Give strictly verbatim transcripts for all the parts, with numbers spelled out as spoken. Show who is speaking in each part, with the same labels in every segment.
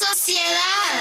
Speaker 1: Sociedad.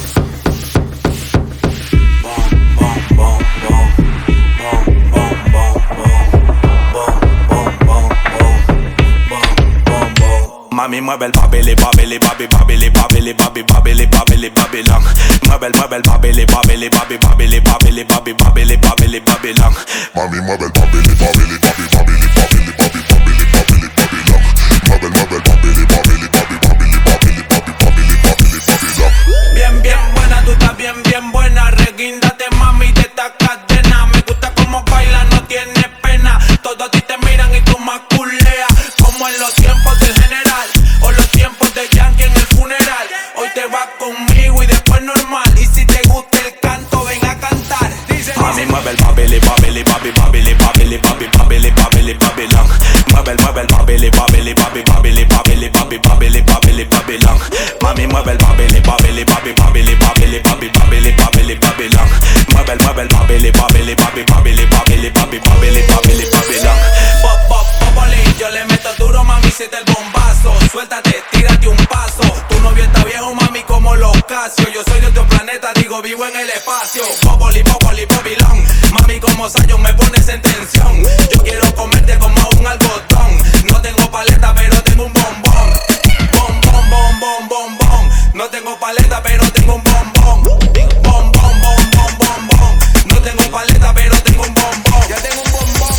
Speaker 2: Mami, mueve el babili, babili, babi, babili, babili, babi, babili, babili, babilón. Mueve el, mueve el babili, babili, babi, babili, babili, babi, babili, babili, babilón.
Speaker 3: Mami, mueve el babili, babili, babi, babili, babili, babi, babili, babili, babilón. Mueve el, mueve el babili, babili, babi, babili, babili, babi, babili, babili, babilón.
Speaker 2: Bien, bien buena, tú estás bien, bien buena. Reguíndate, mami, de esta cadena. Me gusta cómo baila, no tiene pena. Todos a ti te miran y tú más culeas. Como en los tiempos del general o los tiempos de Yankee en el funeral. Hoy te vas conmigo y después normal. Y si te gusta el canto, ven a cantar. Dice, mami, mueve el babili, babili, babi, babili, babili, babi, babili, babili, babilón. Mueve el, mueve el babili, babili, babi, babili, babili, babi, babili, babili, babilón. Mami, mueve el babili, babili, babi, babili, babili, babi, babili, babili, babilón. Mueve el, mueve el babili, babili, babi, babili, babili, babi, babili, babili, babilón. Pop, pop, popoli, yo le meto duro, mami, siente el bombazo. Suéltate, tírate un paso. Tu novio está viejo, mami, como los Casio. Yo soy de otro planeta, digo, vivo en el espacio. Popoli, popoli, pobilón. Mami, como Zion me pones en tensión. Yo quiero comerte como un algodón. No tengo paleta, pero tengo un bombón. Bom, bom, bom, bom, bom, bom. No tengo paleta, pero tengo un bombón. Bom, bom, bom, bom, bom, bom. No tengo paleta, pero tengo un bombón. Ya tengo un bombón.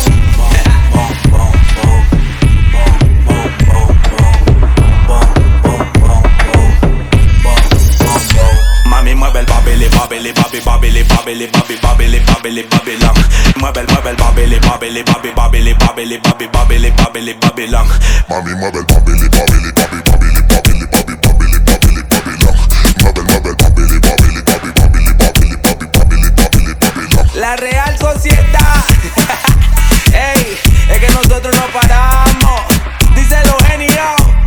Speaker 2: Mami, mueve el babili, babili, babi, babili, babili, babi, babili, babili, babilón. Mueve el, mueve el babili, babili, babi, babili, babili, babi, babili, babili, babilón.
Speaker 3: Mami, mueve el babili, babili, babi, babili, babili, babi, babili, babili, babilón. Mueve el, mueve el babili, babili, babi, babili, babili, babi, babili, babili, babilón.
Speaker 2: La Real Sociedad. Ey, es que nosotros no paramos. Díselo, genio.